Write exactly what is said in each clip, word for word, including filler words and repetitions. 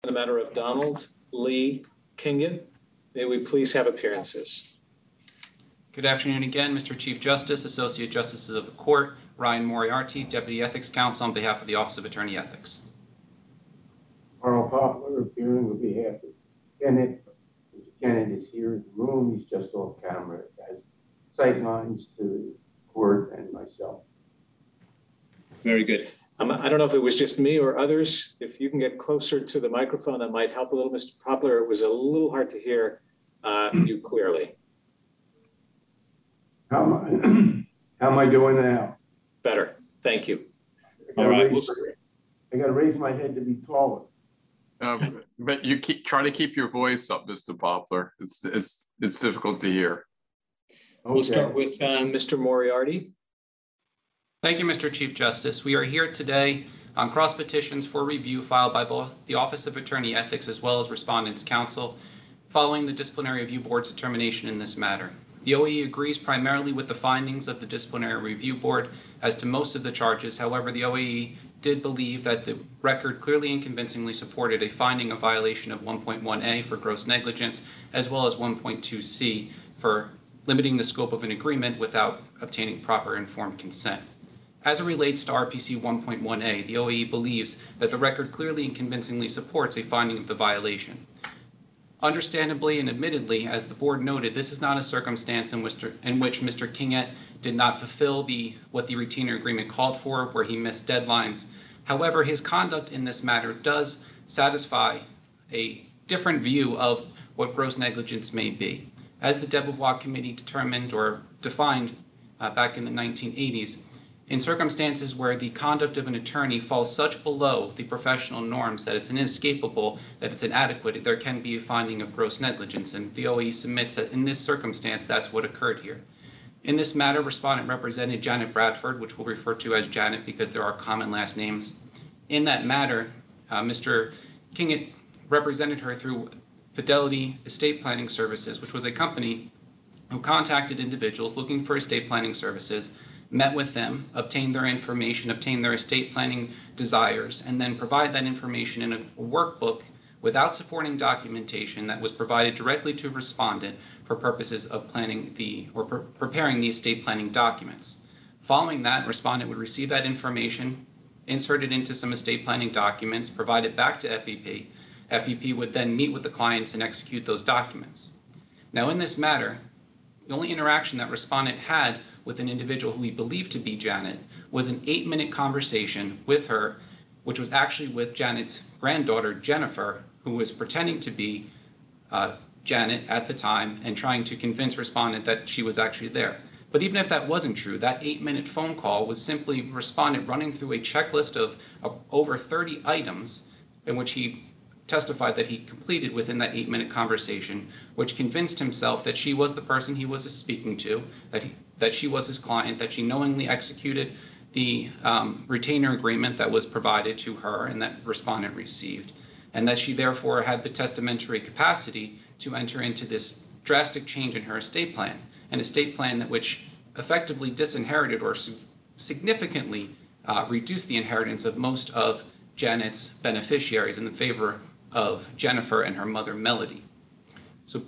the matter of Donald Lee Kingett. May we please have appearances? Good afternoon again, Mister Chief Justice, Associate Justices of the Court, Ryan Moriarty, Deputy Ethics Counsel on behalf of the Office of Attorney Ethics. Carl Poplar appearing on behalf of Kenneth. Mister Kenneth is here in the room. He's just off camera as sight lines to the court and myself. Very good. Um, I don't know if it was just me or others. If you can get closer to the microphone, that might help a little, Mister Poplar. It was a little hard to hear uh, you clearly. How am I, how am I doing now? Better. Thank you. I gotta, raise, I gotta raise my head to be taller. Um, but you keep try to keep your voice up, Mister Poplar. It's it's it's difficult to hear. Okay. We'll start with uh, Mister Moriarty. Thank you, Mister Chief Justice. We are here today on cross petitions for review filed by both the Office of Attorney Ethics as well as Respondents' Counsel following the Disciplinary Review Board's determination in this matter. The O A E agrees primarily with the findings of the Disciplinary Review Board as to most of the charges. However, the O A E did believe that the record clearly and convincingly supported a finding of violation of one point one A for gross negligence, as well as one point two C for limiting the scope of an agreement without obtaining proper informed consent. As it relates to R P C one point one A, the O A E believes that the record clearly and convincingly supports a finding of the violation. Understandably and admittedly, as the board noted, this is not a circumstance in which, in which Mister Kingett did not fulfill the what the retainer agreement called for, where he missed deadlines. However, his conduct in this matter does satisfy a different view of what gross negligence may be. As the Debevoise Committee determined or defined uh, back in the nineteen eighties, in circumstances where the conduct of an attorney falls such below the professional norms that it's inescapable, that it's inadequate, there can be a finding of gross negligence, and the O A E submits that in this circumstance, that's what occurred here. In this matter, respondent represented Janet Bradford, which we'll refer to as Janet because there are common last names. In that matter, uh, Mister Kingett represented her through Fidelity Estate Planning Services, which was a company who contacted individuals looking for estate planning services, met with them, obtained their information, obtained their estate planning desires, and then provide that information in a workbook without supporting documentation that was provided directly to respondent for purposes of planning the or pre preparing the estate planning documents. Following that, respondent would receive that information, insert it into some estate planning documents, provide it back to F E P. F E P would then meet with the clients and execute those documents. Now, in this matter, the only interaction that respondent had with an individual who he believed to be Janet was an eight-minute conversation with her, which was actually with Janet's granddaughter, Jennifer, who was pretending to be uh, Janet at the time and trying to convince respondent that she was actually there. But even if that wasn't true, that eight-minute phone call was simply respondent running through a checklist of, of over thirty items in which he testified that he completed within that eight-minute conversation, which convinced himself that she was the person he was speaking to, that he, that she was his client, that she knowingly executed the um, retainer agreement that was provided to her and that respondent received, and that she therefore had the testamentary capacity to enter into this drastic change in her estate plan, an estate plan that which effectively disinherited or significantly uh, reduced the inheritance of most of Janet's beneficiaries in the favor of Jennifer and her mother, Melody. So,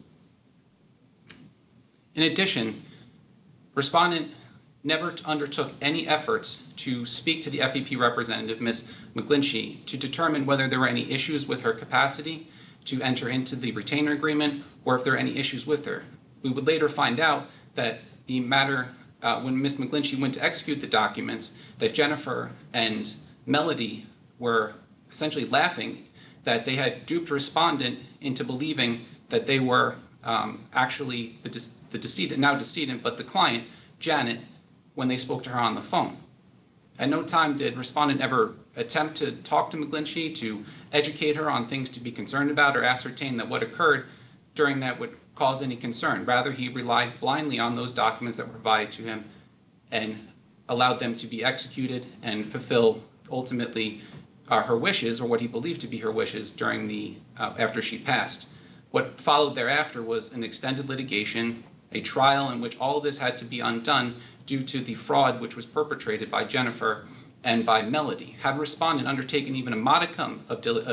in addition, respondent never undertook any efforts to speak to the F E P representative, Miz McGlinchey, to determine whether there were any issues with her capacity to enter into the retainer agreement or if there are any issues with her. We would later find out that the matter, uh, when Miz McGlinchey went to execute the documents, that Jennifer and Melody were essentially laughing that they had duped respondent into believing that they were um, actually the, de the decedent, now decedent, but the client, Janet, when they spoke to her on the phone. At no time did respondent ever attempt to talk to McGlinchey to educate her on things to be concerned about or ascertain that what occurred during that would cause any concern. Rather, he relied blindly on those documents that were provided to him and allowed them to be executed and fulfill ultimately uh, her wishes, or what he believed to be her wishes, during the uh, after she passed. What followed thereafter was an extended litigation, a trial in which all of this had to be undone due to the fraud which was perpetrated by Jennifer and by Melody. Had respondent undertaken even a modicum of, of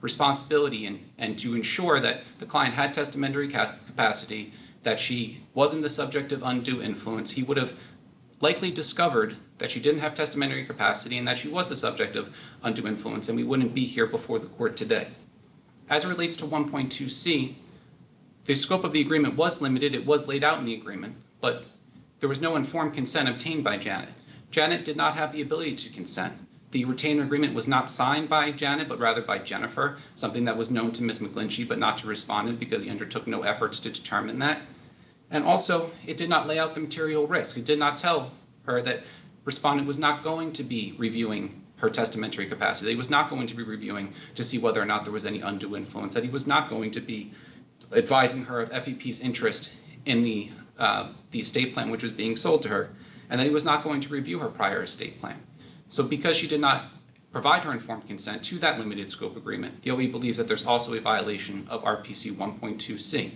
responsibility and, and to ensure that the client had testamentary capacity, that she wasn't the subject of undue influence, he would have likely discovered that she didn't have testamentary capacity and that she was the subject of undue influence, and we wouldn't be here before the court today. As it relates to one point two C, the scope of the agreement was limited. It was laid out in the agreement, but there was no informed consent obtained by Janet. Janet did not have the ability to consent. The retainer agreement was not signed by Janet, but rather by Jennifer, something that was known to Miz McGlinchey, but not to respondent because he undertook no efforts to determine that. And also, it did not lay out the material risk. It did not tell her that respondent was not going to be reviewing her testamentary capacity. He was not going to be reviewing to see whether or not there was any undue influence, that he was not going to be advising her of F E P's interest in the, uh, the estate plan which was being sold to her, and that he was not going to review her prior estate plan. So because she did not provide her informed consent to that limited scope agreement, the O E believes that there's also a violation of R P C one point two C.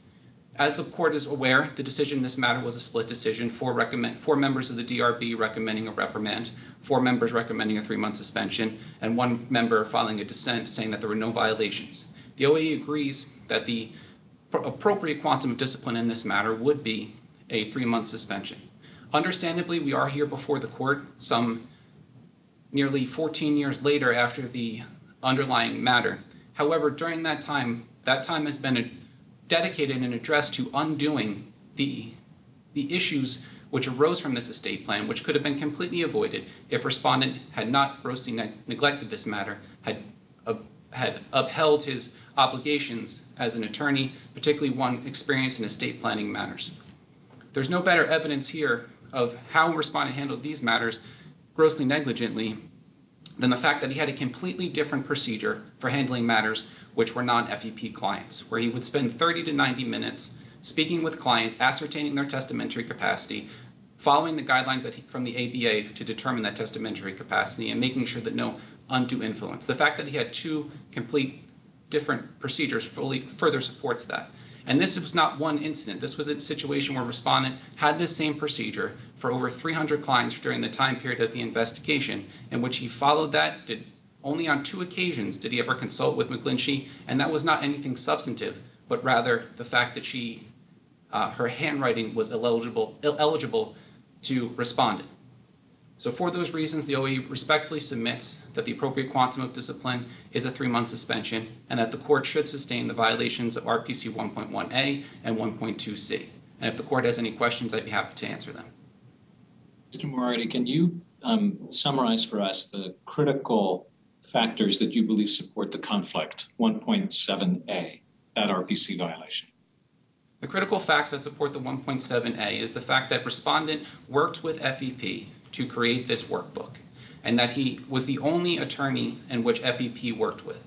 As the court is aware, the decision in this matter was a split decision, four, recommend, four members of the D R B recommending a reprimand, four members recommending a three-month suspension, and one member filing a dissent saying that there were no violations. The O E agrees that the appropriate quantum of discipline in this matter would be a three-month suspension. Understandably, we are here before the court some nearly fourteen years later after the underlying matter. However, during that time, that time has been dedicated and addressed to undoing the, the issues which arose from this estate plan, which could have been completely avoided if respondent had not grossly ne neglected this matter, had, uh, had upheld his obligations as an attorney, particularly one experienced in estate planning matters. There's no better evidence here of how respondent handled these matters grossly negligently than the fact that he had a completely different procedure for handling matters which were non-F E P clients, where he would spend thirty to ninety minutes speaking with clients, ascertaining their testamentary capacity, following the guidelines that he, from the A B A to determine that testamentary capacity, and making sure that no undue influence. The fact that he had two complete different procedures fully further supports that. And this was not one incident. This was a situation where respondent had this same procedure for over three hundred clients during the time period of the investigation, in which he followed that. Did only on two occasions did he ever consult with McGlinchey, and that was not anything substantive, but rather the fact that she, uh, her handwriting was eligible, eligible to respondent. So for those reasons, the O E respectfully submits that the appropriate quantum of discipline is a three-month suspension, and that the court should sustain the violations of R P C one point one A and one point two C. And if the court has any questions, I'd be happy to answer them. Mister Moriarty, can you um, summarize for us the critical factors that you believe support the conflict, one point seven A, that R P C violation? The critical facts that support the one point seven A is the fact that respondent worked with F E P to create this workbook, and that he was the only attorney in which F E P worked with.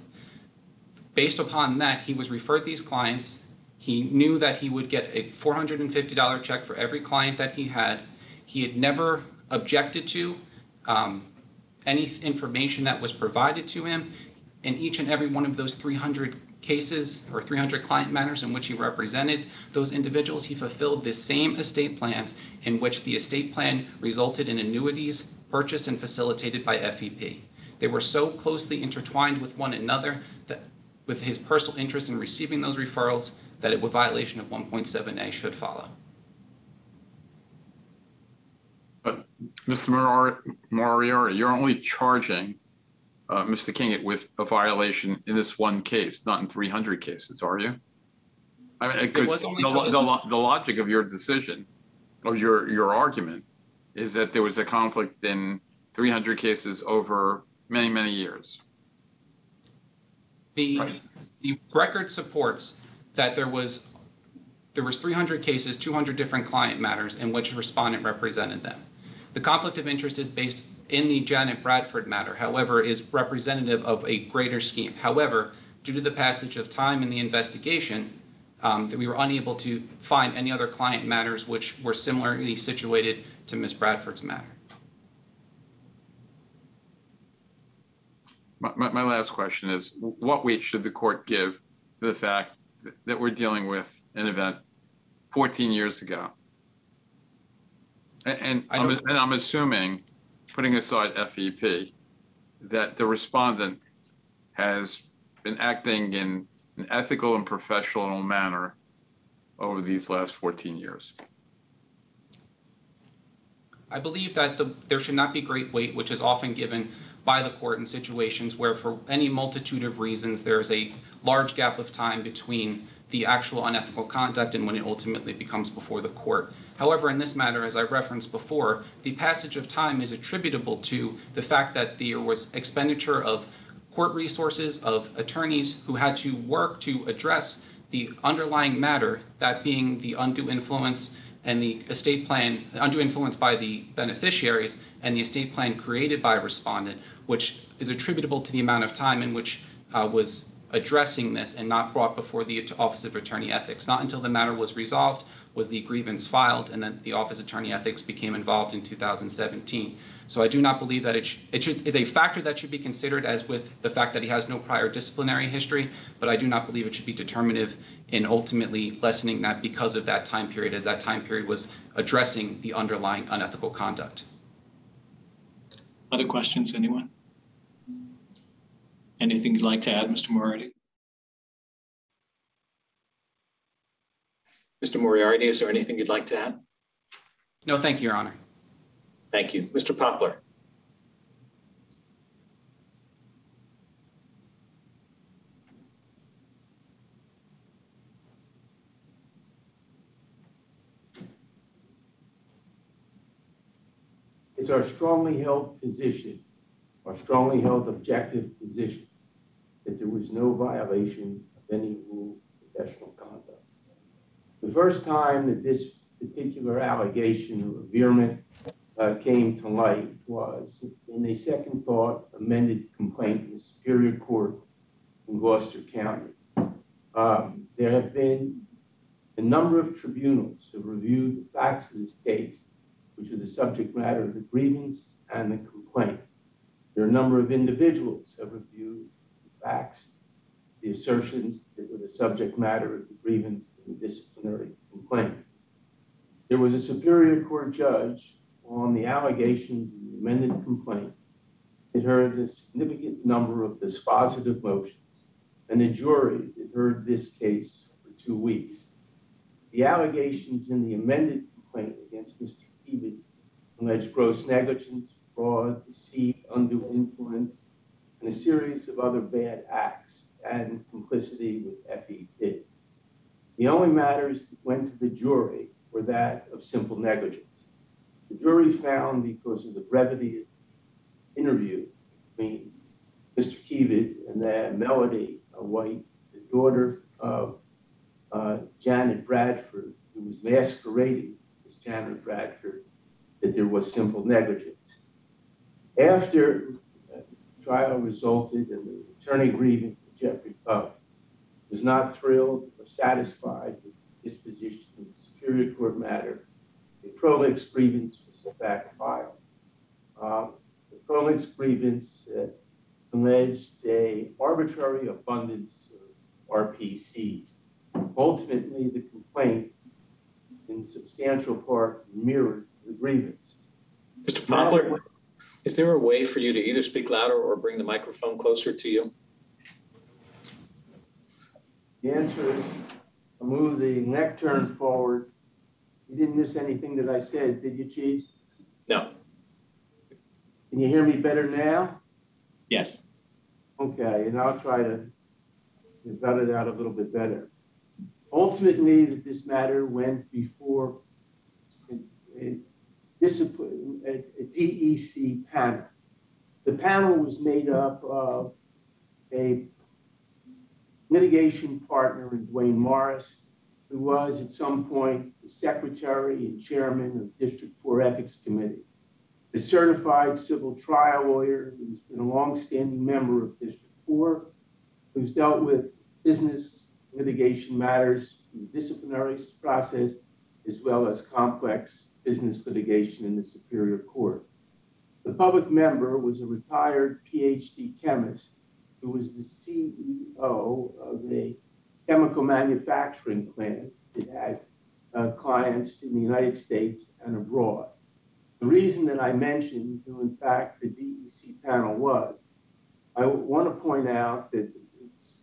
Based upon that, he was referred these clients. He knew that he would get a four hundred fifty dollar check for every client that he had. He had never objected to um, any information that was provided to him. In each and every one of those three hundred cases or three hundred client matters in which he represented those individuals, he fulfilled the same estate plans in which the estate plan resulted in annuities purchased and facilitated by F E P. They were so closely intertwined with one another that with his personal interest in receiving those referrals that a violation of one point seven A should follow. But Mister Moriarty, you're only charging uh, Mister King with a violation in this one case, not in three hundred cases, are you? I mean, because the, the, the logic of your decision, of your, your argument, is that there was a conflict in three hundred cases over many, many years. The, right. the record supports that there was there was three hundred cases, two hundred different client matters in which respondent represented them. The conflict of interest is based in the Janet Bradford matter, however, is representative of a greater scheme. However, due to the passage of time in the investigation, um, that we were unable to find any other client matters which were similarly situated to Miz Bradford's matter. My, my, my last question is, what weight should the court give to the fact that, that we're dealing with an event fourteen years ago? And, and, I'm, and I'm assuming, putting aside F E P, that the respondent has been acting in an ethical and professional manner over these last fourteen years? I believe that the, there should not be great weight, which is often given by the court in situations where for any multitude of reasons, there is a large gap of time between the actual unethical conduct and when it ultimately becomes before the court. However, in this matter, as I referenced before, the passage of time is attributable to the fact that there was expenditure of court resources, of attorneys who had to work to address the underlying matter, that being the undue influence and the estate plan, undue influence by the beneficiaries and the estate plan created by a respondent, which is attributable to the amount of time in which uh, was addressing this and not brought before the Office of Attorney Ethics. Not until the matter was resolved was the grievance filed, and then the Office of Attorney Ethics became involved in two thousand seventeen. So I do not believe that it, sh it should, it's a factor that should be considered, as with the fact that he has no prior disciplinary history, but I do not believe it should be determinative in ultimately lessening that because of that time period, as that time period was addressing the underlying unethical conduct. Other questions, anyone? Anything you'd like to add, Mister Moriarty? Mister Moriarty, is there anything you'd like to add? No, thank you, Your Honor. Thank you. Mister Poplar. It's our strongly held position, our strongly held objective position, that there was no violation of any rule of professional conduct. The first time that this particular allegation of revirement uh, came to light was in a second thought amended complaint in the Superior Court in Gloucester County. Um, there have been a number of tribunals who have reviewed the facts of this case, which are the subject matter of the grievance and the complaint. There are a number of individuals who have reviewed the facts, the assertions that were the subject matter of the grievance and the disciplinary complaint. There was a Superior Court judge on the allegations in the amended complaint that heard a significant number of dispositive motions, and a jury that heard this case for two weeks. The allegations in the amended complaint against Mister Keevitt alleged gross negligence, fraud, deceit, undue influence, and a series of other bad acts and complicity with F E P. The only matters that went to the jury were that of simple negligence. The jury found, because of the brevity of the interview between Mister Keevitt and uh, Melody White, the daughter of uh, Janet Bradford, who was masquerading as Janet Bradford, that there was simple negligence. After uh, the trial resulted in the attorney grieving for Jeffrey Puff was not thrilled or satisfied with the disposition of the Superior Court matter, a prolix grievance was in fact filed. Uh, the prolix grievance uh, alleged a arbitrary abundance of R P Cs. Ultimately, the complaint in substantial part mirrored the grievance. Mister Poplar, is there a way for you to either speak louder or bring the microphone closer to you? The answer is, I'll move the lectern forward. You didn't miss anything that I said, did you, Chief? No. Can you hear me better now? Yes. Okay, and I'll try to vet it out a little bit better. Ultimately, that this matter went before a, a, discipline, a, a D E C panel. The panel was made up of a litigation partner in Dwayne Morris, who was at some point the secretary and chairman of District four Ethics Committee, a certified civil trial lawyer who's been a longstanding member of District four, who's dealt with business litigation matters in the disciplinary process, as well as complex business litigation in the Superior Court. The public member was a retired P H D chemist who was the C E O of a chemical manufacturing plant that had uh, clients in the United States and abroad. The reason that I mentioned who in fact the D E C panel was, I want to point out that it's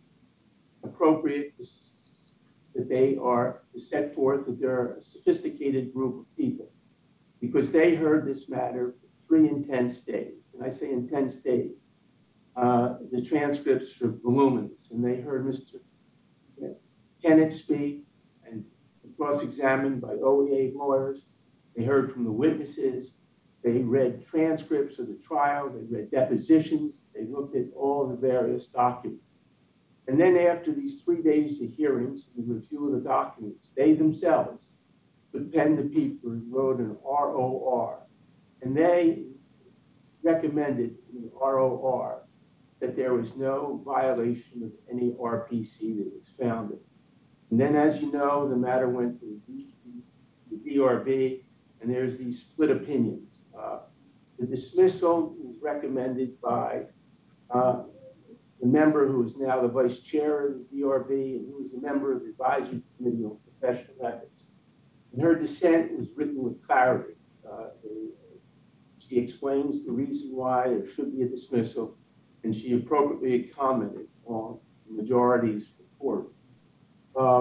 appropriate that they are to set forth that they're a sophisticated group of people, because they heard this matter for three intense days. And I say intense days. Uh, the transcripts are voluminous, and they heard Mister Kennett speak and cross-examined by O E A lawyers. They heard from the witnesses. They read transcripts of the trial. They read depositions. They looked at all the various documents. And then after these three days of hearings and the review of the documents, they themselves put pen to paper and wrote an R O R. And they recommended in the R O R that there was no violation of any R P C that was founded. And then, as you know, the matter went to the D R B, and there's these split opinions. Uh, the dismissal was recommended by uh, the member who is now the vice chair of the D R B and who is a member of the advisory committee on professional ethics. And her dissent was written with clarity. Uh, she explains the reason why there should be a dismissal, and she appropriately commented on the majority's report. Um,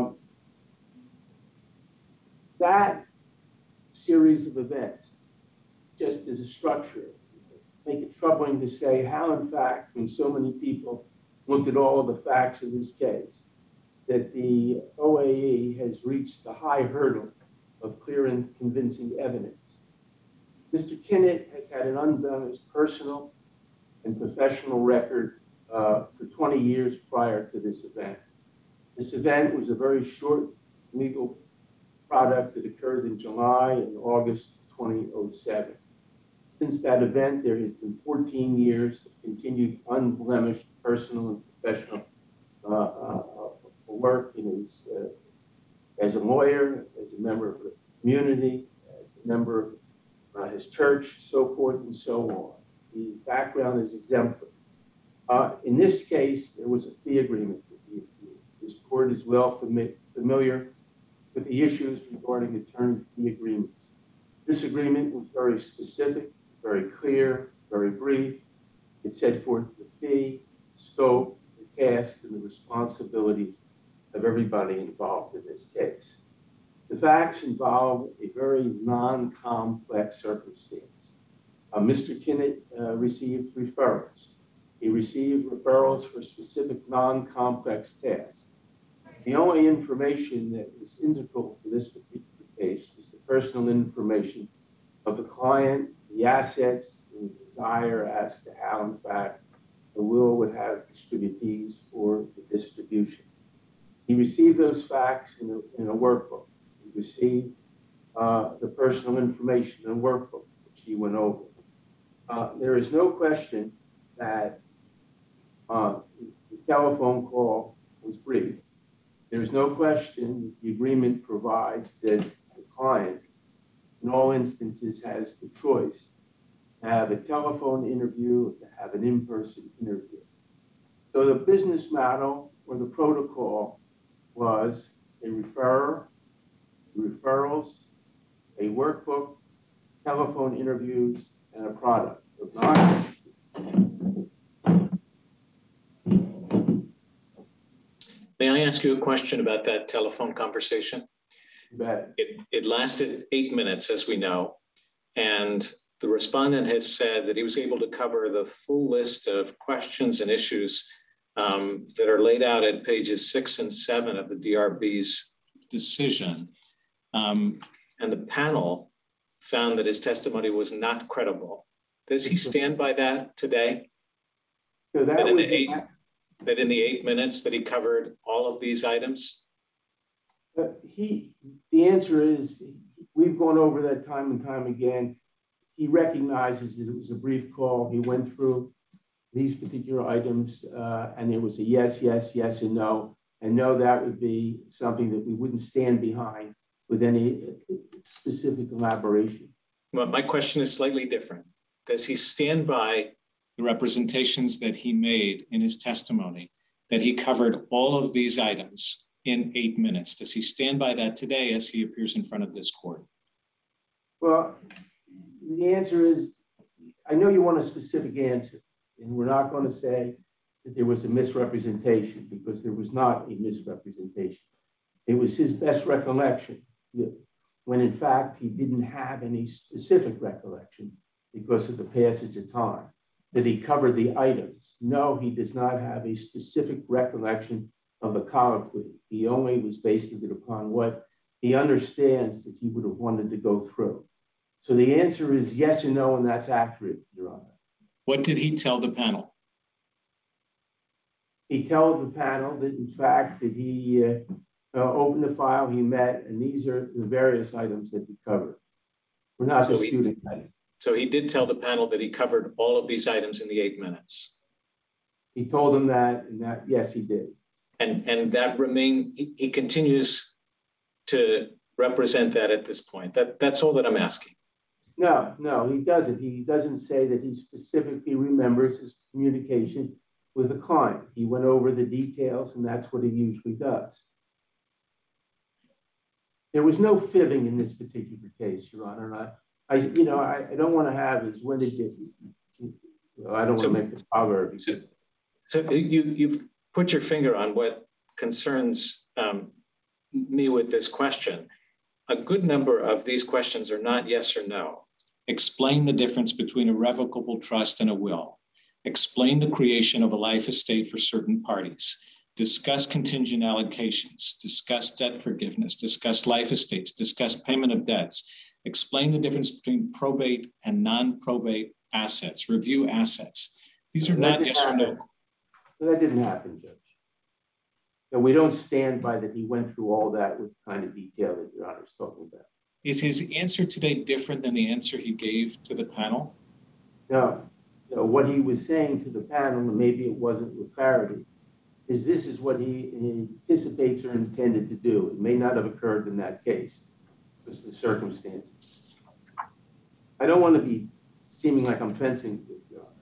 that series of events, just as a structure, make it troubling to say how, in fact, when so many people looked at all of the facts of this case, that the O A E has reached the high hurdle of clear and convincing evidence. Mister Kennett has had an unblemished personal and professional record uh, for twenty years prior to this event. This event was a very short legal product that occurred in July and August twenty oh seven. Since that event, there has been fourteen years of continued unblemished personal and professional uh, uh, work in his, uh, as a lawyer, as a member of the community, as a member of uh, his church, so forth and so on. The background is exemplary. Uh, in this case, there was a fee agreement with the appeal. This court is well fami familiar with the issues regarding attorney fee agreements. This agreement was very specific, very clear, very brief. It set forth the fee, scope, the task, and the responsibilities of everybody involved in this case. The facts involve a very non-complex circumstance. Uh, Mister Kennett uh, received referrals. He received referrals for specific non-complex tasks. The only information that was integral to this particular case was the personal information of the client, the assets, and the desire as to how, in fact, the will would have distributees for the distribution. He received those facts in a, in a workbook. He received uh, the personal information in a workbook, which he went over. Uh, there is no question that uh, the telephone call was brief. There is no question that the agreement provides that the client, in all instances, has the choice to have a telephone interview or to have an in-person interview. So the business model or the protocol was a referrer, referrals, a workbook, telephone interviews, and a product. May I ask you a question about that telephone conversation? It, it lasted eight minutes, as we know, and the respondent has said that he was able to cover the full list of questions and issues um, that are laid out at pages six and seven of the D R B's decision. Um, and the panel found that his testimony was not credible. Does he stand by that today? So that, that, in was the eight, that in the eight minutes that he covered all of these items? Uh, he, the answer is, we've gone over that time and time again. He recognizes that it was a brief call. He went through these particular items, uh, and there was a yes, yes, yes, and no. And no, that would be something that we wouldn't stand behind with any specific elaboration. Well, my question is slightly different. Does he stand by the representations that he made in his testimony, that he covered all of these items in eight minutes? Does he stand by that today as he appears in front of this court? Well, the answer is, I know you want a specific answer, and we're not going to say that there was a misrepresentation, because there was not a misrepresentation. It was his best recollection, when in fact he didn't have any specific recollection because of the passage of time, that he covered the items. No, he does not have a specific recollection of the colloquy. He only was basing it upon what he understands that he would have wanted to go through. So the answer is yes and no, and that's accurate, Your Honor. What did he tell the panel? He told the panel that in fact that he uh, uh, opened the file, he met, and these are the various items that he covered. We're not So he- disputing that. So he did tell the panel that he covered all of these items in the eight minutes. He told them that, and that, yes, he did. And, and that remain, he, he continues to represent that at this point. That, that's all that I'm asking. No, no, he doesn't. He doesn't say that he specifically remembers his communication with the client. He went over the details, and that's what he usually does. There was no fibbing in this particular case, Your Honor. And I, I you know, I, I don't want to have is when did you, you know, I don't want to make this proverb. Because... So, so you, you've put your finger on what concerns um, me with this question. A good number of these questions are not yes or no. Explain the difference between a revocable trust and a will. Explain the creation of a life estate for certain parties. Discuss contingent allocations. Discuss debt forgiveness. Discuss life estates. Discuss payment of debts. Explain the difference between probate and non-probate assets. Review assets. These are not yes or no. That didn't happen, Judge. And we don't stand by that he went through all that with the kind of detail that Your Honor is talking about. Is his answer today different than the answer he gave to the panel? No. No, what he was saying to the panel, and maybe it wasn't with clarity, is this is what he, he anticipates or intended to do. It may not have occurred in that case, because of the circumstances. I don't want to be seeming like I'm fencing with Your Honor.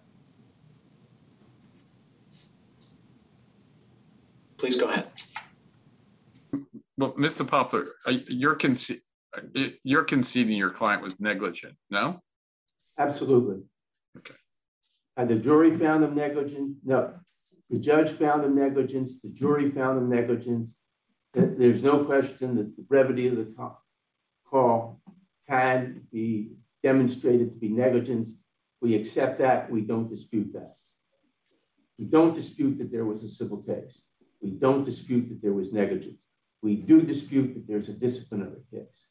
Please go ahead. Well, Mister Poplar, you're, conce you're conceding your client was negligent, no? Absolutely. Okay. And the jury found him negligent? No. The judge found him negligent. The jury found him negligent. There's no question that the brevity of the call can be demonstrated to be negligence. We accept that. We don't dispute that. We don't dispute that there was a civil case. We don't dispute that there was negligence. We do dispute that there's a disciplinary case.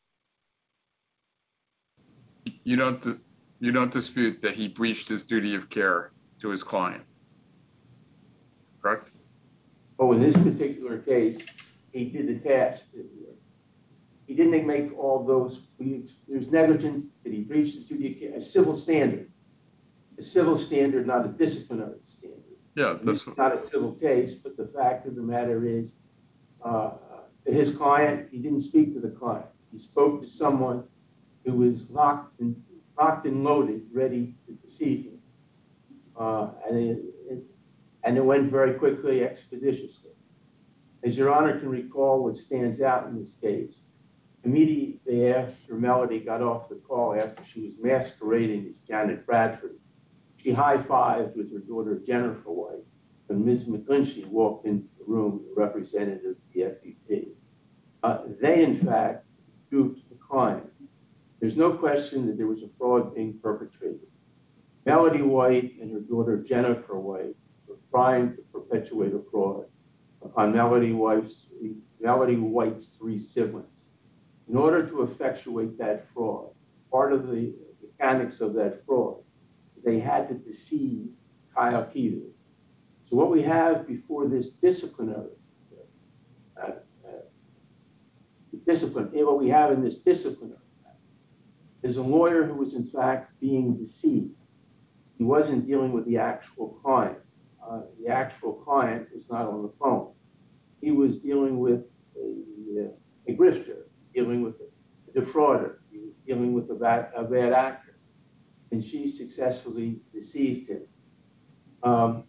You don't, you don't dispute that he breached his duty of care to his client, correct? Oh, in this particular case, he did the task. He didn't make all those, there's negligence that he breached his duty of care, a civil standard, a civil standard, not a disciplinary standard. Yeah, that's not a civil case, but the fact of the matter is, uh, his client, he didn't speak to the client. He spoke to someone who was locked and locked and loaded, ready to deceive him. Uh, and, it, it, and it went very quickly, expeditiously. As Your Honor can recall, what stands out in this case, immediately after Melody got off the call, after she was masquerading as Janet Bradford, she high-fived with her daughter, Jennifer White, when Miz McGlinchey walked into the room, the representative of the F E P. Uh, they, in fact, duped the client. There's no question that there was a fraud being perpetrated. Melody White and her daughter, Jennifer White, were trying to perpetuate a fraud upon Melody White's, Melody White's three siblings. In order to effectuate that fraud, part of the mechanics of that fraud, they had to deceive Kyle Peter. So what we have before this disciplinary, uh, uh, discipline, what we have in this disciplinary is a lawyer who was in fact being deceived. He wasn't dealing with the actual client. Uh, the actual client was not on the phone. He was dealing with a, a grifter, dealing with a defrauder. He was dealing with a bad, a bad actor. And she successfully deceived him. Um,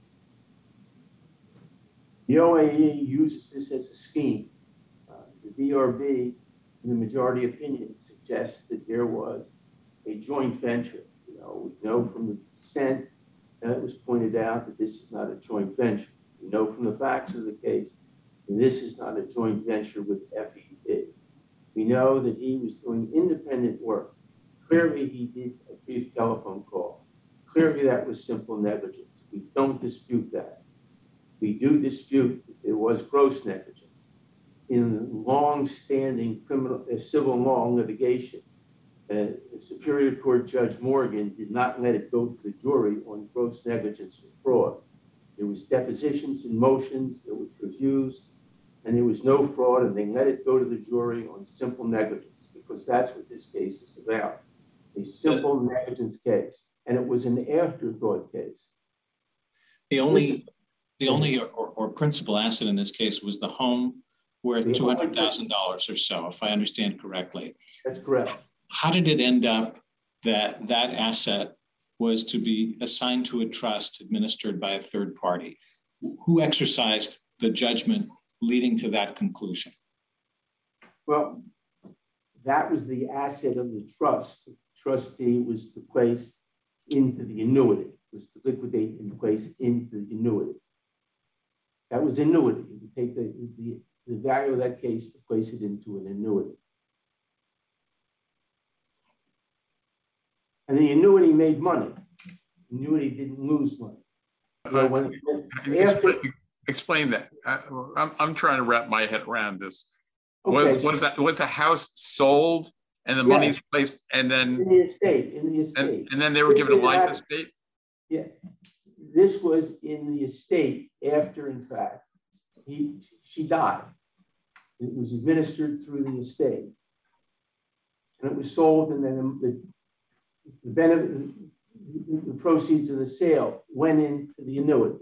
the O A E uses this as a scheme. Uh, the D R B, in the majority opinion, suggests that there was a joint venture. You know, we know from the dissent And it was pointed out that this is not a joint venture. We know from the facts of the case that this is not a joint venture with F E P. We know that he was doing independent work. Clearly, he did a brief telephone call. Clearly, that was simple negligence. We don't dispute that. We do dispute that there was gross negligence. In long-standing criminal, uh, civil law litigation, uh, Superior Court Judge Morgan did not let it go to the jury on gross negligence or fraud. There was depositions and motions, there was reviews, and there was no fraud, and they let it go to the jury on simple negligence, because that's what this case is about, a simple negligence case. And it was an afterthought case. The only, the only or, or principal asset in this case was the home worth two hundred thousand dollars or so, if I understand correctly. That's correct. How did it end up that that asset was to be assigned to a trust administered by a third party? Who exercised the judgment leading to that conclusion? Well, that was the asset of the trust. The trustee was to place into the annuity, was to liquidate and place into the annuity. That was annuity. You take the, the, the value of that case to place it into an annuity. And the annuity made money. The annuity didn't lose money. So when, after, explain that. I, I'm, I'm trying to wrap my head around this. Okay, was, what is that? Was the house sold and the yes, money placed, and then in the estate, in the estate, and, and then they were given a life estate? Yeah, this was in the estate after, in fact, he she died. It was administered through the estate, and it was sold, and then the the benefit, the proceeds of the sale went into the annuity.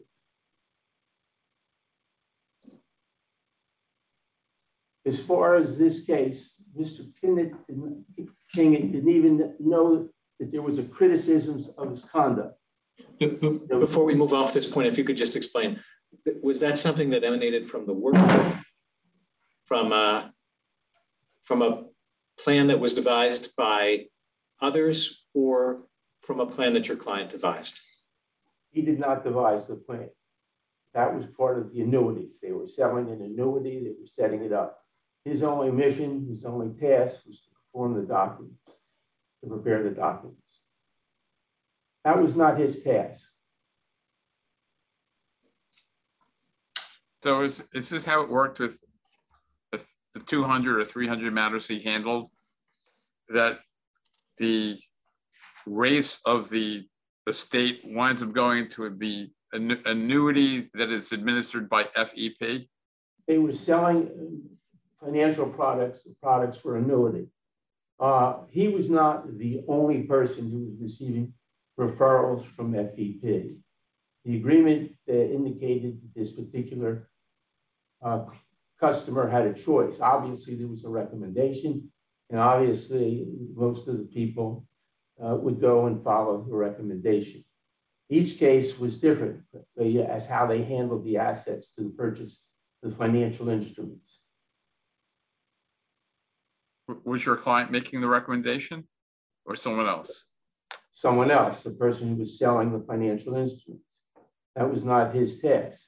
As far as this case, Mister King didn't even know that there was a criticism of his conduct. Before we move off this point, if you could just explain, was that something that emanated from the work group, from a, from a plan that was devised by others, or from a plan that your client devised? He did not devise the plan. That was part of the annuities. They were selling an annuity, they were setting it up. His only mission, his only task was to perform the documents, to prepare the documents. That was not his task. So is, is this how it worked with the, the two hundred or three hundred matters he handled? That the race of the estate winds up going to the annuity that is administered by F E P? They were selling financial products, products for annuity. Uh, he was not the only person who was receiving referrals from F E P. The agreement uh, indicated that this particular uh, customer had a choice. Obviously, there was a recommendation, and obviously, most of the people uh, would go and follow the recommendation. Each case was different uh, as how they handled the assets to the purchase of the financial instruments. Was your client making the recommendation or someone else? Someone else, the person who was selling the financial instruments. That was not his task.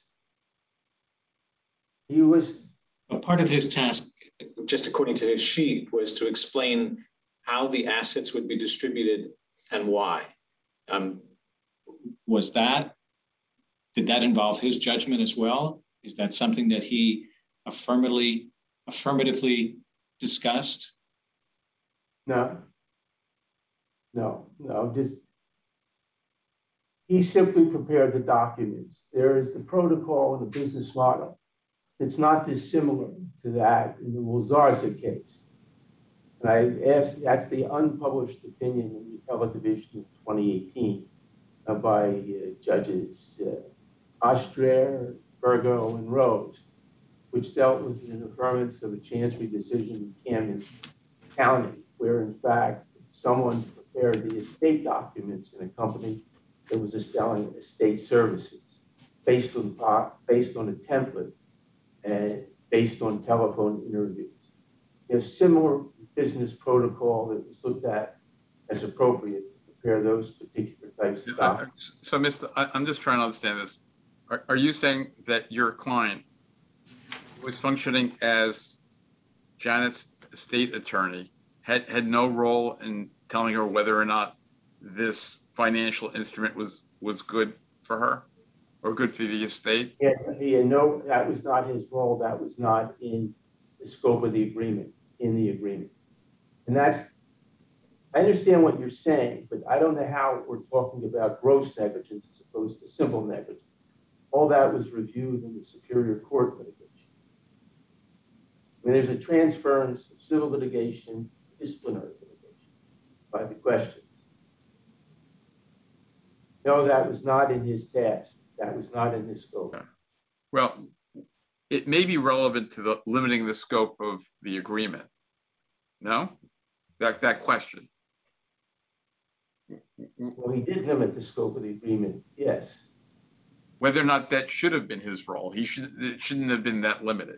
He was... A part of his task, just according to his sheet, was to explain how the assets would be distributed and why. Um, was that, did that involve his judgment as well? Is that something that he affirmatively, affirmatively discussed? No, no, no, just, he simply prepared the documents. There is the protocol and the business model. It's not dissimilar to that in the Lozarza case. And I asked, that's the unpublished opinion in the appellate division in twenty eighteen uh, by uh, judges uh, Ostrer, Virgo, and Rose, which dealt with an affirmance of a chancery decision in Camden County, where in fact someone prepared the estate documents in a company that was selling estate services based on based on a template and based on telephone interviews. There's similar business protocol that was looked at as appropriate to prepare those particular types of Uh, documents. So, Mister I, I'm just trying to understand this. Are, are you saying that your client was functioning as Janet's estate attorney, had, had no role in telling her whether or not this financial instrument was, was good for her or good for the estate? Yeah, he had no, that was not his role. That was not in the scope of the agreement, in the agreement. And that's, I understand what you're saying, but I don't know how we're talking about gross negligence as opposed to simple negligence. All that was reviewed in the Superior Court litigation. I mean, there's a transference of civil litigation, disciplinary litigation by the questions. No, that was not in his task. That was not in his scope. Well, it may be relevant to the limiting the scope of the agreement. No? That, that question. Well, he did limit the scope of the agreement, yes. Whether or not that should have been his role, he should, it shouldn't have been that limited.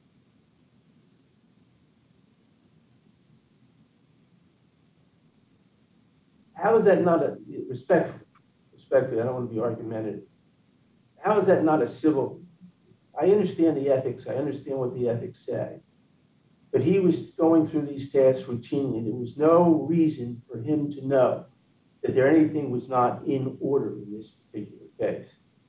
How is that not a, respectfully, respectfully, I don't want to be argumentative. How is that not a civil? I understand the ethics. I understand what the ethics say. But he was going through these tasks routinely. There was no reason for him to know that there anything was not in order in this particular case.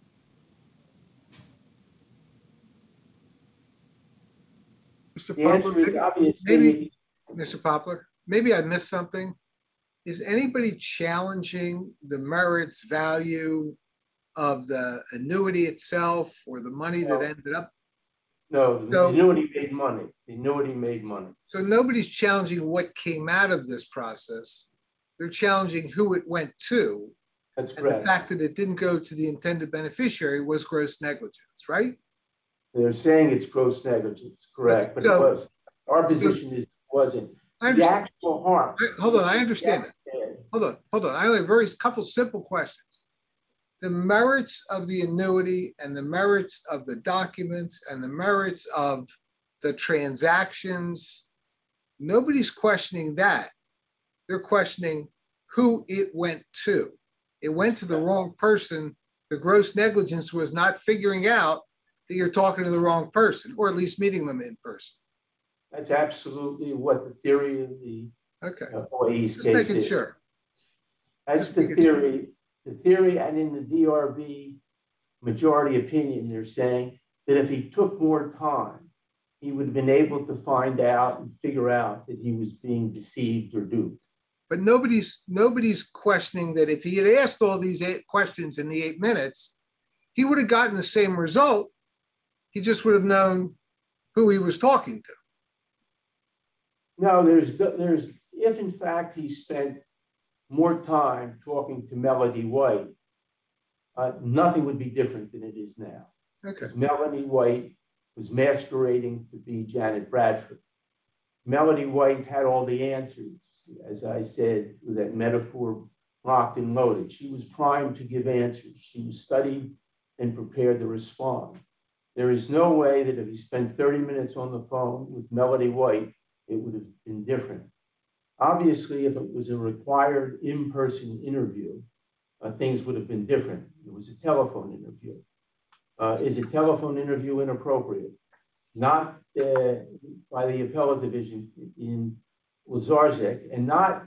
Mister The answer Poplar, is maybe, obviously, maybe, Mister Poplar, maybe I missed something. Is anybody challenging the merits value of the annuity itself or the money that No. ended up? no, the So- annuity made money. The annuity made money. So nobody's challenging what came out of this process. They're challenging who it went to. That's And the correct. fact that it didn't go to the intended beneficiary was gross negligence, right? They're saying it's gross negligence, correct? But it So- was. Our position is it wasn't. I The understand. actual harm. I- hold on, I understand that. Yeah. Hold on, hold on. I only have very couple simple questions. The merits of the annuity and the merits of the documents and the merits of the transactions, nobody's questioning that. They're questioning who it went to. It went to the wrong person. The gross negligence was not figuring out that you're talking to the wrong person, or at least meeting them in person. That's absolutely what the theory of the Okay, uh, O A E's just case making is. sure. That's just the making sure. theory. The theory, and in the D R B majority opinion, they're saying that if he took more time, he would have been able to find out and figure out that he was being deceived or duped. But nobody's nobody's questioning that if he had asked all these eight questions in the eight minutes, he would have gotten the same result. He just would have known who he was talking to. No, there's, there's, if in fact he spent more time talking to Melody White, uh, nothing would be different than it is now. Okay. Because Melody White was masquerading to be Janet Bradford. Melody White had all the answers, as I said, with that metaphor locked and loaded. She was primed to give answers. She was studied and prepared to respond. There is no way that if he spent thirty minutes on the phone with Melody White, it would have been different. Obviously, if it was a required in-person interview, uh, things would have been different. It was a telephone interview. Uh, is a telephone interview inappropriate? Not uh, by the appellate division in Lazarzik, and not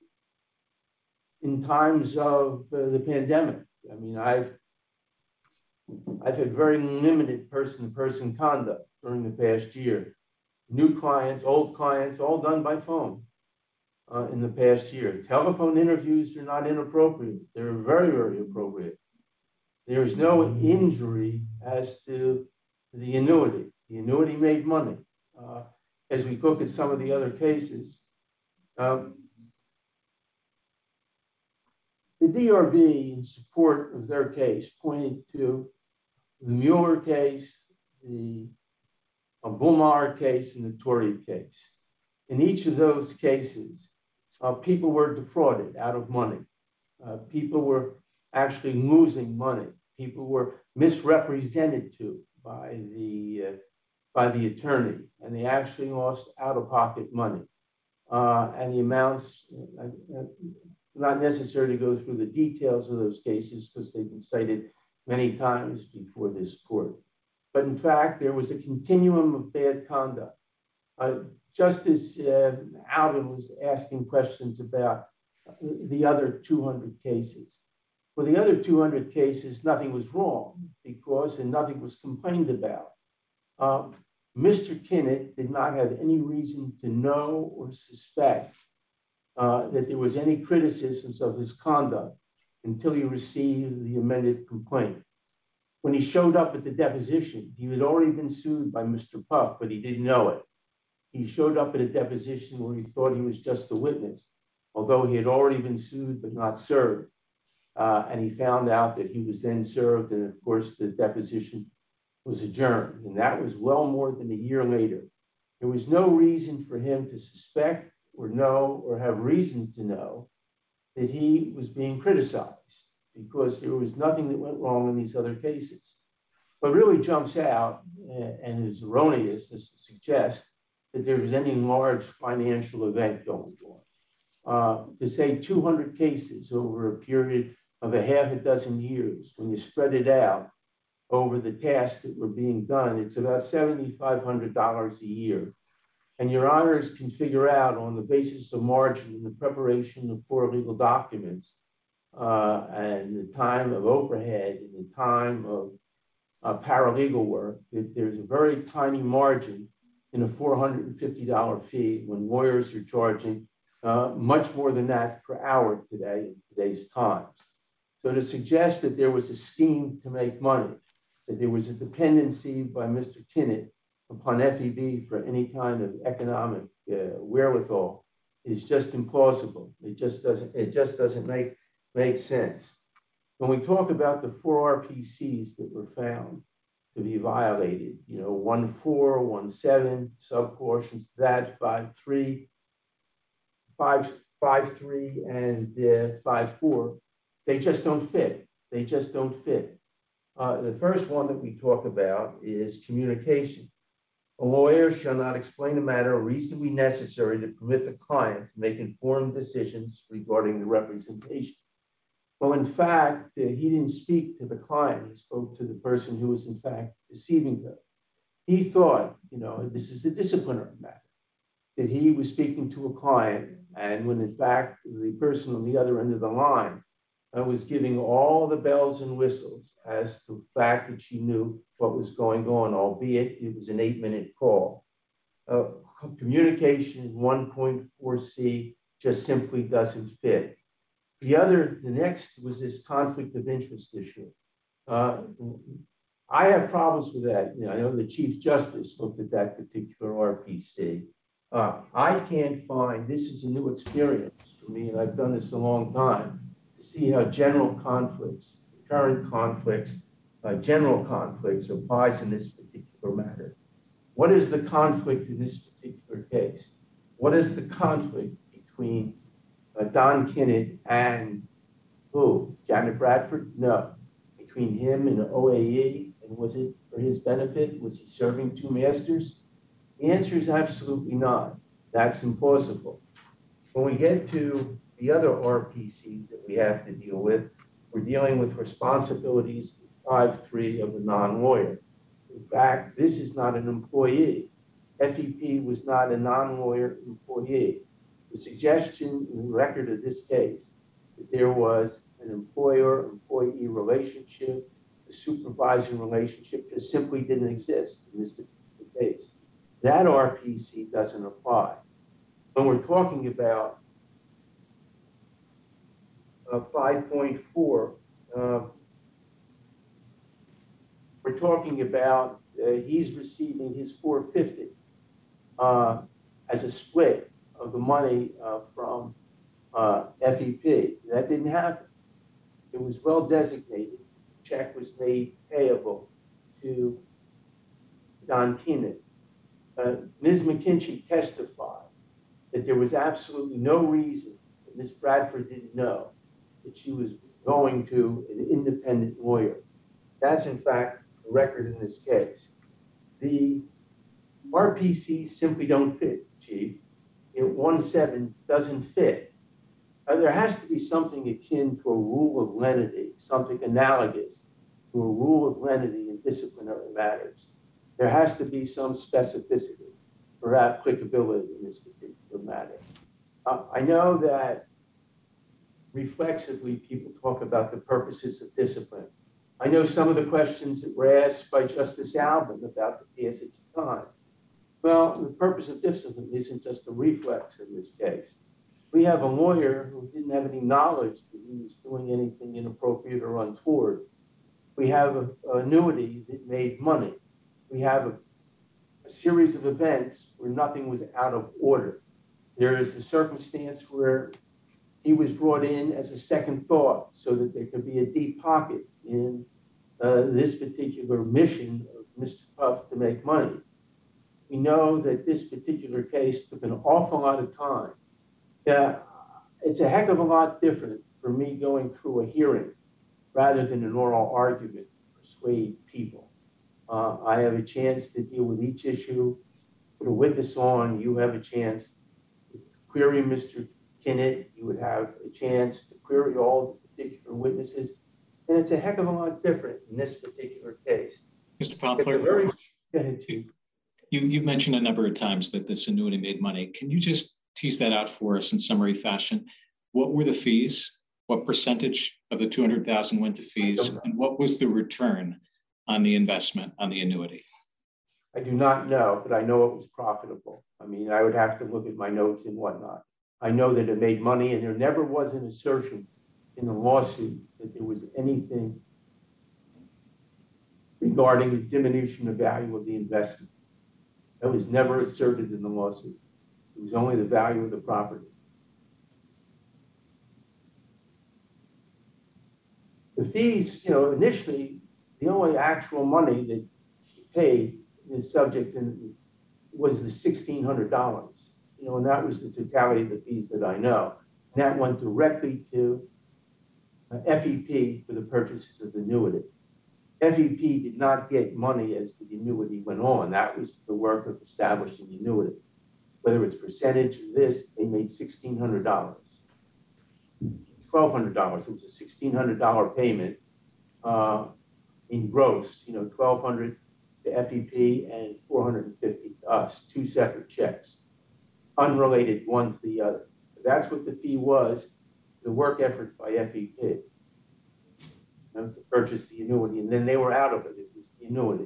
in times of uh, the pandemic. I mean, I've I've had very limited person-to-person conduct during the past year. New clients, old clients, all done by phone uh, in the past year. Telephone interviews are not inappropriate. They're very, very appropriate. There is no injury as to the annuity. The annuity made money. Uh, as we look at some of the other cases, um, the D R B, in support of their case, pointed to the Mueller case, the Bulmar case, and the Torrey case. In each of those cases, uh, people were defrauded out of money. Uh, people were actually losing money. People were misrepresented to by the uh, by the attorney, and they actually lost out-of-pocket money. Uh, and the amounts, uh, not necessary to go through the details of those cases because they've been cited many times before this court. But in fact, there was a continuum of bad conduct. Uh, Justice uh, Alvin was asking questions about the other two hundred cases. For the other two hundred cases, nothing was wrong because, and nothing was complained about. Uh, Mister Kinnett did not have any reason to know or suspect uh, that there was any criticisms of his conduct until he received the amended complaint. When he showed up at the deposition, he had already been sued by Mister Puff, but he didn't know it. He showed up at a deposition where he thought he was just a witness, although he had already been sued but not served. Uh, and he found out that he was then served, and of course the deposition was adjourned. And that was well more than a year later. There was no reason for him to suspect or know or have reason to know that he was being criticized because there was nothing that went wrong in these other cases. What really jumps out and is erroneous is to suggest that there was any large financial event going on. Uh, to say two hundred cases over a period of a half a dozen years, when you spread it out over the tasks that were being done, it's about seven thousand five hundred dollars a year. And your honors can figure out on the basis of margin in the preparation of four legal documents uh, and the time of overhead and the time of uh, paralegal work, that there's a very tiny margin in a four hundred fifty dollars fee when lawyers are charging uh, much more than that per hour today in today's times. So to suggest that there was a scheme to make money, that there was a dependency by Mister Kinnett upon F E B for any kind of economic uh, wherewithal is just implausible. It just doesn't, it just doesn't make, make sense. When we talk about the four R P Cs that were found to be violated, you know, one four, one seven, subportions, that five three, five, five three, and uh, five four, they just don't fit. They just don't fit. Uh, the first one that we talk about is communication. A lawyer shall not explain a matter reasonably necessary to permit the client to make informed decisions regarding the representation. Well, in fact, uh, he didn't speak to the client. He spoke to the person who was, in fact, deceiving her. He thought, you know, this is a disciplinary matter, that he was speaking to a client, and when, in fact, the person on the other end of the line uh, was giving all the bells and whistles as to the fact that she knew what was going on, albeit it was an eight-minute call. Uh, communication in one point four C just simply doesn't fit. The other, the next was this conflict of interest issue. Uh, I have problems with that. You know, I know the Chief Justice looked at that particular R P C. Uh, I can't find, this is a new experience for me, and I've done this a long time, to see how general conflicts, current conflicts, uh, general conflicts applies in this particular matter. What is the conflict in this particular case? What is the conflict between uh, Don Kinnett and who? Janet Bradford? No. Between him and O A E, and was it for his benefit? Was he serving two masters? The answer is absolutely not. That's implausible. When we get to the other R P Cs that we have to deal with, we're dealing with responsibilities five three of the non-lawyer. In fact, this is not an employee. F E P was not a non-lawyer employee. The suggestion in the record of this case that there was an employer-employee relationship, a supervising relationship, just simply didn't exist in this particular case. That R P C doesn't apply. When we're talking about uh, five point four, uh, we're talking about uh, he's receiving his four fifty uh, as a split of the money uh, from uh, F E P. That didn't happen. It was well designated. The check was made payable to Don Kinnett. Uh, Miz McKinchy testified that there was absolutely no reason that Miz Bradford didn't know that she was going to an independent lawyer. That's, in fact, the record in this case. The R P Cs simply don't fit, Chief. You know, one seven doesn't fit. Uh, there has to be something akin to a rule of lenity, something analogous to a rule of lenity in disciplinary matters. There has to be some specificity or applicability in this particular matter. Uh, I know that reflexively people talk about the purposes of discipline. I know some of the questions that were asked by Justice Alvin about the passage of time. Well, the purpose of discipline isn't just a reflex in this case. We have a lawyer who didn't have any knowledge that he was doing anything inappropriate or untoward. We have an annuity that made money. We have a, a series of events where nothing was out of order. There is a circumstance where he was brought in as a second thought so that there could be a deep pocket in uh, this particular mission of Mister Puff to make money. We know that this particular case took an awful lot of time. Yeah, it's a heck of a lot different for me going through a hearing rather than an oral argument to persuade people. Uh, I have a chance to deal with each issue, put a witness on. You have a chance to query Mister Kinnett. You would have a chance to query all the particular witnesses. And it's a heck of a lot different in this particular case. Mister Poplar, Very, go ahead. you, you've mentioned a number of times that this annuity made money. Can you just tease that out for us in summary fashion? What were the fees? What percentage of the two hundred thousand went to fees? And what was the return on the investment on the annuity? I do not know, but I know it was profitable. I mean, I would have to look at my notes and whatnot. I know that it made money, and there never was an assertion in the lawsuit that there was anything regarding the diminution of value of the investment. That was never asserted in the lawsuit. It was only the value of the property. The fees, you know, initially, the only actual money that she paid is subject and was the sixteen hundred dollars, you know, and that was the totality of the fees that I know. And that went directly to uh, F E P for the purchases of the annuity. F E P did not get money as the annuity went on. That was the work of establishing the annuity. Whether it's percentage or this, they made sixteen hundred dollars. twelve hundred dollars, it was a sixteen hundred dollars payment uh, in gross, you know, twelve hundred dollars to F E P and four hundred fifty dollars to us, two separate checks, unrelated one to the other. That's what the fee was, the work effort by F E P, you know, to purchase the annuity, and then they were out of it. It was the annuity.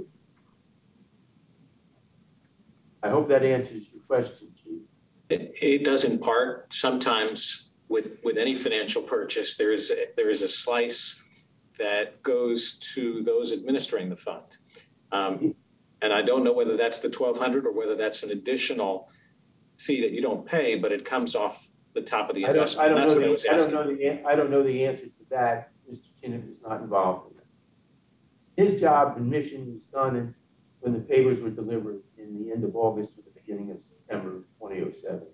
I hope that answers your question, Chief. It, it does in part. Sometimes with, with any financial purchase, there is, a, there is a slice that goes to those administering the fund. Um, and I don't know whether that's the twelve hundred or whether that's an additional fee that you don't pay, but it comes off the top of the investment. I don't, I don't, that's know, what the, I was I, asking. don't know the, I don't know the answer to that. Mister Kinnett is not involved in that. His job and mission was done in, when the papers were delivered in the end of August or the beginning of September twenty oh seven.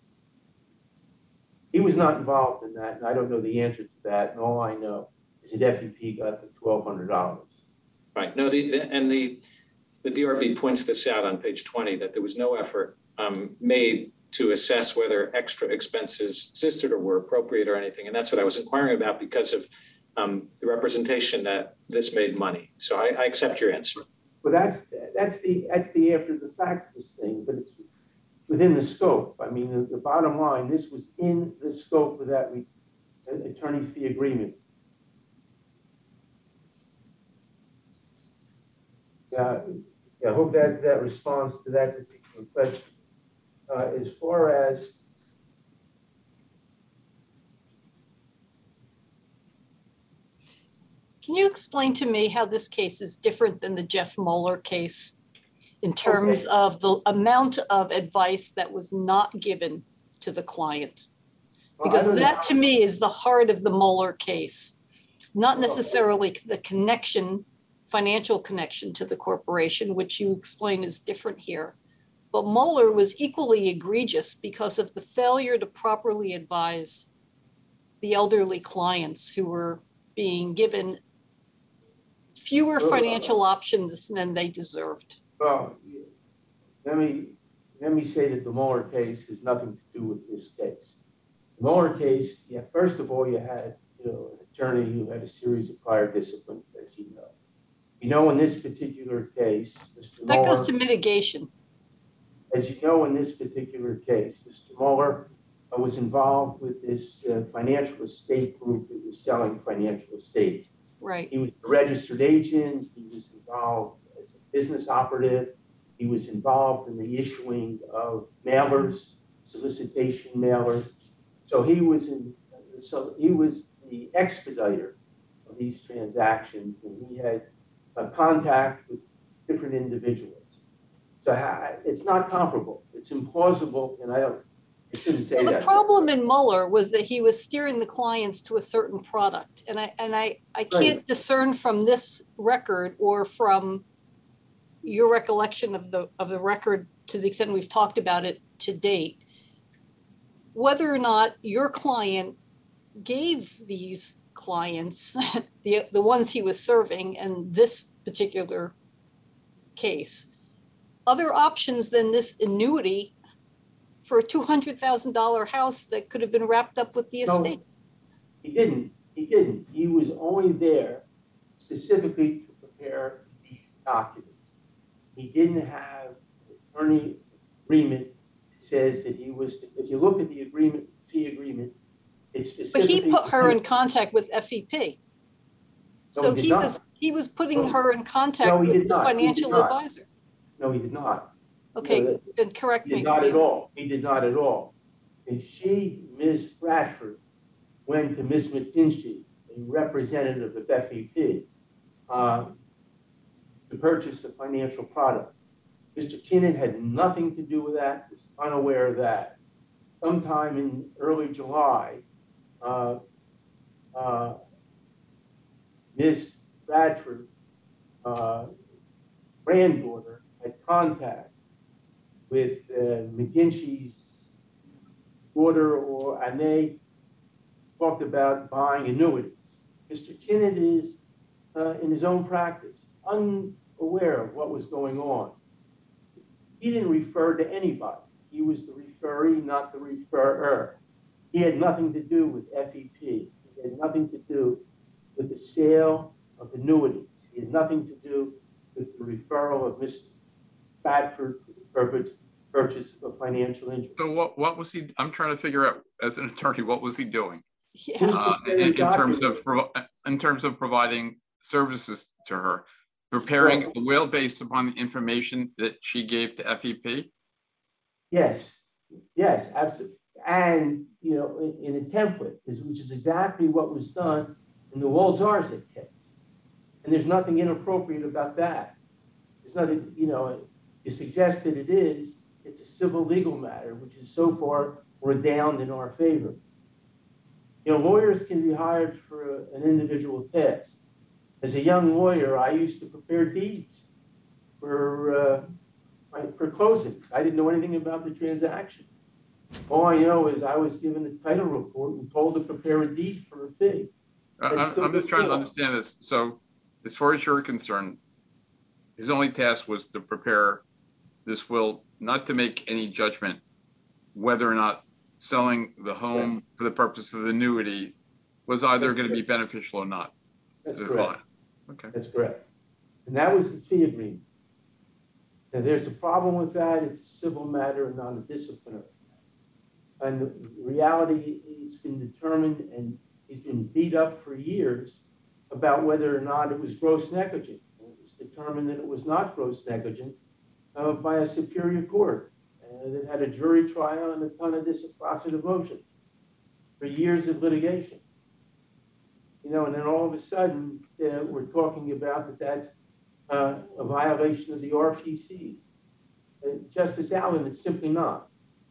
He was not involved in that, and I don't know the answer to that. And all I know is that F E P got the twelve hundred dollars. Right. No, the, and the, the D R B points this out on page twenty, that there was no effort um, made to assess whether extra expenses existed or were appropriate or anything. And that's what I was inquiring about because of um, the representation that this made money. So I, I accept your answer. Well, that's, that's, the, that's the after the fact this thing, but it's within the scope. I mean, the, the bottom line, this was in the scope of that attorney fee agreement. Uh, yeah, I hope that, that responds to that particular question. Uh, as far as Can you explain to me how this case is different than the Jeff Moeller case in terms okay. of the amount of advice that was not given to the client? Because well, that to me is the heart of the Moeller case, not necessarily the connection, financial connection to the corporation, which you explain is different here. But Moeller was equally egregious because of the failure to properly advise the elderly clients who were being given fewer financial options than they deserved. Well, let me let me say that the Moeller case has nothing to do with this case. Mueller case, yeah, first of all, you had, you know, an attorney who had a series of prior disciplines, as you know. You know, in this particular case, Mister That goes Mueller, to mitigation. as you know, in this particular case, Mister Mueller uh, was involved with this uh, financial estate group that was selling financial estates. Right. He was a registered agent. He was involved as a business operative. He was involved in the issuing of mailers, solicitation mailers. So he was in, so he was the expediter of these transactions, and he had a contact with different individuals. So I- it's not comparable. It's implausible, and I don't. I shouldn't say Well, the that. problem in Mueller was that he was steering the clients to a certain product. And I and I, I can't Right. discern from this record or from your recollection of the of the record, to the extent we've talked about it to date, whether or not your client gave these clients, the, the ones he was serving and this particular case, other options than this annuity for a two hundred thousand dollars house that could have been wrapped up with the No, estate. he didn't. He didn't. He was only there specifically to prepare these documents. He didn't have an attorney agreement that says that he was, if you look at the agreement, fee agreement, it's But specifically. he put her in contact with F E P. No, So he did he not. was, he was putting No. her in contact No, he with did the not. He did financial not. advisor. No, he did not. Okay, No, then correct He did me. not at please. all. He did not at all. And she, Miz Bradford, went to Miz McKinsey, a representative of F E P, uh, to purchase a financial product. Mister Kinnan had nothing to do with that, was unaware of that. Sometime in early July, uh, uh, Miz Bradford, uh, granddaughter, had contact with uh, McGinty's daughter, or and they talked about buying annuities. Mister Kinnan is, uh, in his own practice, unaware of what was going on. He didn't refer to anybody. He was the referee, not the referrer. He had nothing to do with F E P. He had nothing to do with the sale of annuities. He had nothing to do with the referral of Mister Bradford for the purpose purchase of financial interest. So what, what was he, I'm trying to figure out, as an attorney, what was he doing? Yeah. Uh, in, in terms of, provi- in terms of providing services to her, preparing a will based upon the information that she gave to F E P? Yes, yes, absolutely. And, you know, in, in a template, is, which is exactly what was done in the Walzarzek case. And there's nothing inappropriate about that. There's nothing, you know, you suggest that it is, it's a civil legal matter, which is so far redound in our favor. You know, lawyers can be hired for a, an individual task. As a young lawyer, I used to prepare deeds for, uh, for closings. I didn't know anything about the transaction. All I know is I was given a title report and told to prepare a deed for a fee. I'm, I'm just trying to understand this. So as far as you're concerned, his only task was to prepare this will, not to make any judgment whether or not selling the home yeah. for the purpose of the annuity was either going to be beneficial or not. That's to the correct. client. Okay. That's correct. And that was the fee agreement. Now, there's a problem with that. It's a civil matter and not a disciplinary matter. And the reality, it's been determined, and he's been beat up for years about whether or not it was gross negligence. It was determined that it was not gross negligence uh, by a superior court. And it had a jury trial and a ton of dispositive motions for years of litigation. You know, and then all of a sudden, uh, we're talking about that that's uh, a violation of the R P Cs. Uh, Justice Allen, it's simply not.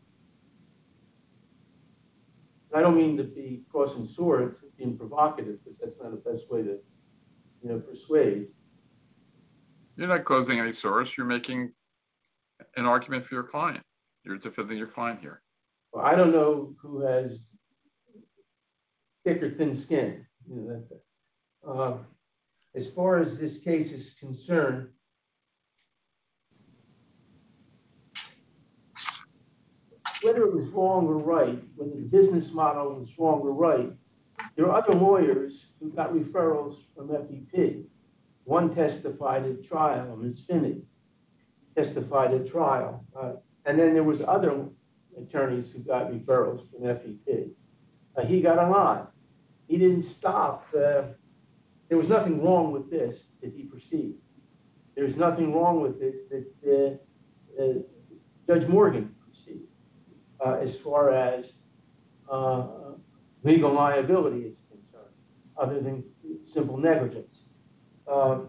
I don't mean to be crossing swords, being provocative, because that's not the best way to, you know, persuade. You're not causing any swords. You're making an argument for your client. You're defending your client here. Well, I don't know who has thick or thin skin. You know, that, uh, as far as this case is concerned, what, whether it was wrong or right, whether the business model was wrong or right, there are other lawyers who got referrals from F E P. One testified at trial, Miz Finney testified at trial. Uh, and then there was other attorneys who got referrals from F E P. Uh, he got a lot. He didn't stop. Uh, there was nothing wrong with this that he perceived. There's nothing wrong with it that uh, uh, Judge Morgan perceived uh, as far as uh, legal liability is concerned, other than simple negligence. Um,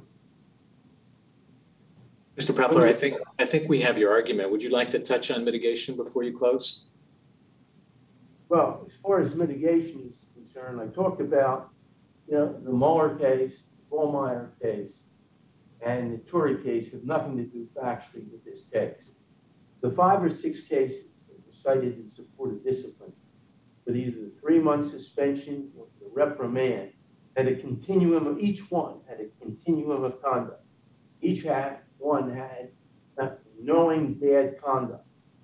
Mister Prapler, I think I think we have your argument. Would you like to touch on mitigation before you close? Well, as far as mitigation is concerned, I talked about you know the Mueller case, the Ballmeyer case, and the Torrey case have nothing to do factually with this case. The five or six cases that were cited in support of discipline, with either the three-month suspension or the reprimand, had a continuum of each one had a continuum of conduct. Each had one had knowing bad conduct,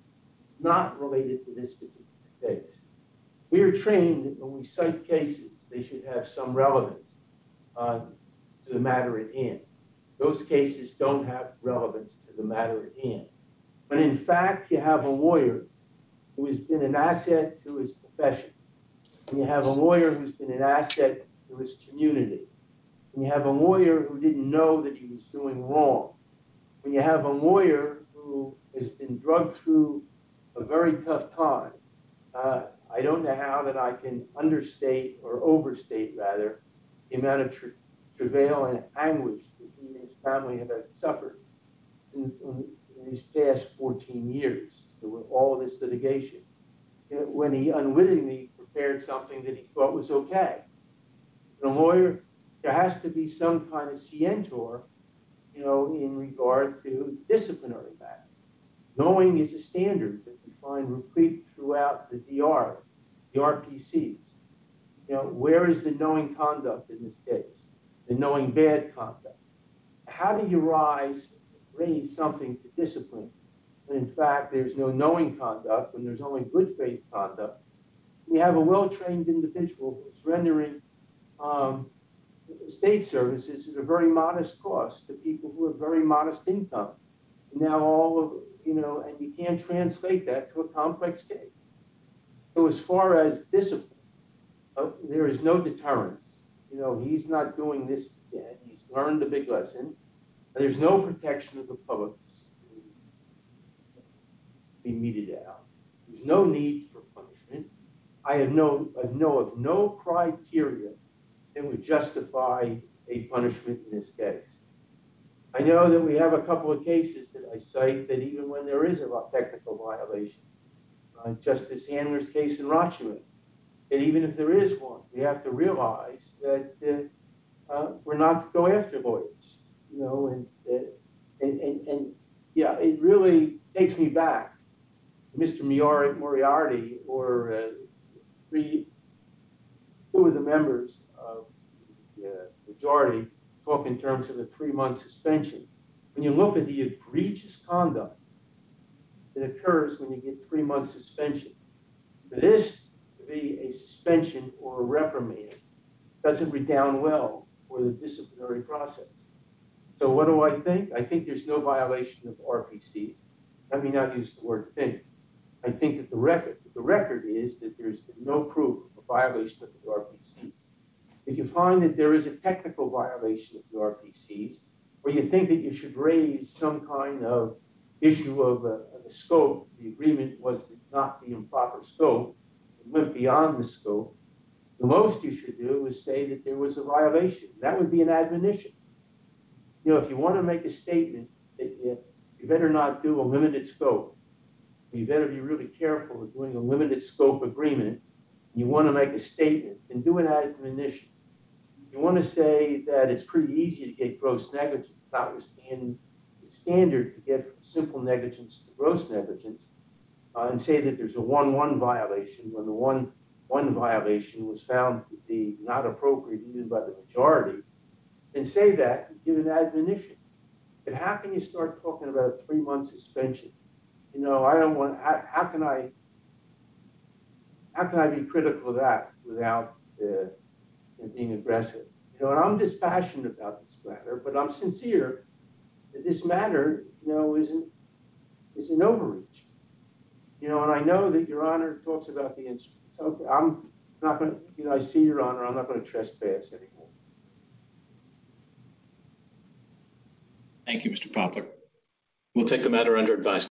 not related to this particular case. We are trained that when we cite cases, they should have some relevance uh, to the matter at hand. Those cases don't have relevance to the matter at hand. But in fact, you have a lawyer who has been an asset to his profession. And you have a lawyer who's been an asset to his community. And you have a lawyer who didn't know that he was doing wrong. When you have a lawyer who has been drugged through a very tough time, uh, I don't know how that I can understate or overstate, rather, the amount of tra travail and anguish that he and his family have suffered in, in, in these past fourteen years with all of this litigation. You know, when he unwittingly prepared something that he thought was okay. And a lawyer, there has to be some kind of scientor, you know, in regard to disciplinary matters. Knowing is a standard that we find replete throughout the D R, the R P Cs. You know, where is the knowing conduct in this case? The knowing bad conduct. How do you rise, raise something to discipline when in fact there's no knowing conduct, when there's only good faith conduct? You have a well-trained individual who's rendering um, state services at a very modest cost to people who have very modest income. Now all of, you know, and you can't translate that to a complex case. So as far as discipline, uh, there is no deterrence. You know, he's not doing this again. He's learned a big lesson. There's no protection of the public to be meted out. There's no need for punishment. I have no, I know of no criteria that would justify a punishment in this case. I know that we have a couple of cases that I cite that even when there is a technical violation, uh, Justice Handler's case in Rochester, that even if there is one, we have to realize that uh, uh, we're not to go after lawyers, you know, and, uh, and, and, and yeah, it really takes me back to Mister Moriarty or uh, three, two of the members of the uh, majority talk in terms of a three-month suspension. When you look at the egregious conduct that occurs when you get three-month suspension, for this to be a suspension or a reprimand doesn't redound well for the disciplinary process. So what do I think? I think there's no violation of R P Cs. Let me not use the word think. I think that the record, the record is that there's been no proof of violation of the R P Cs. If you find that there is a technical violation of the R P Cs, or you think that you should raise some kind of issue of a, of a scope, the agreement was not the improper scope, it went beyond the scope, the most you should do is say that there was a violation. That would be an admonition. You know, if you want to make a statement that you, you better not do a limited scope, you better be really careful of doing a limited scope agreement, you want to make a statement, then do an admonition. You want to say that it's pretty easy to get gross negligence, notwithstanding the standard to get from simple negligence to gross negligence, uh, and say that there's a one one violation when the one one violation was found to be not appropriate even by the majority, and say that and give an admonition. But how can you start talking about a three-month suspension? You know, I don't want, how, how can I how can I be critical of that without uh, being aggressive? You know, and I'm dispassionate about this matter, but I'm sincere that this matter, you know, isn't is an overreach. You know, and I know that Your Honor talks about the instruments. Okay, I'm not going to, you know, I see Your Honor, I'm not going to trespass anymore. Thank you, Mister Poplar. We'll take the matter under advisement.